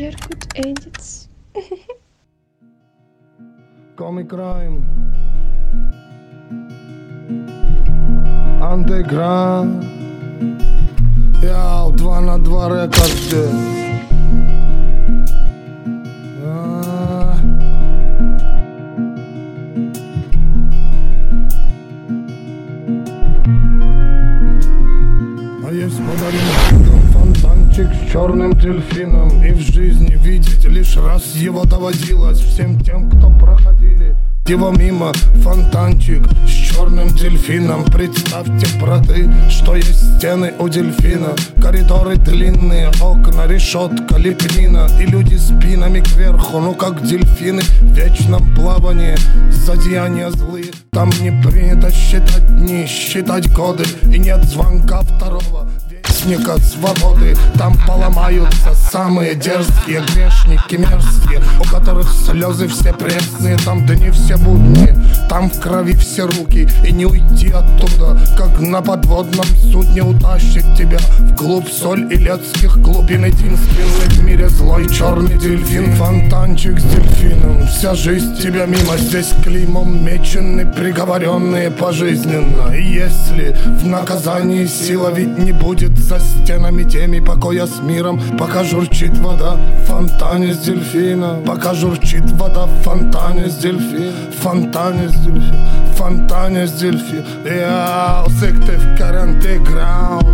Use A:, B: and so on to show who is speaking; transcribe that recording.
A: Berkut edits.
B: Comic Crime Underground. Я 2 на 2 рекорды. А есть подаренный фонтанчик с черным дельфином, и в жизни видеть лишь раз его доводилось всем тем, кто проходили его мимо. Фонтанчик с черным дельфином. Представьте, браты, что есть стены у дельфина, коридоры длинные, окна, решетка, лепнина, и люди спинами кверху, ну как дельфины в вечном плавании. Зодеяния злые, там не принято считать дни, считать годы, и нет звонка второго вестника свободы. Там поломаются самые дерзкие грешники мерзкие, у которых слезы все пресные. Там дни все будни, там в крови все руки, и не уйти оттуда, как на подводном судне утащит тебя вглубь соль илецких глубин. Единственный в мире злой черный дельфин. Фонтанчик с дельфином, вся жизнь тебя мимо. Здесь клеймом мечены приговоренные пожизненно. И если в наказании сила ведь не будет за стенами теми покоя с миром, пока журчит вода в фонтане с дельфином, пока журчит вода в фонтане с дельфином, в фонтане с дельфином, в фонтане с дельфином. Я сектив карантеграунд.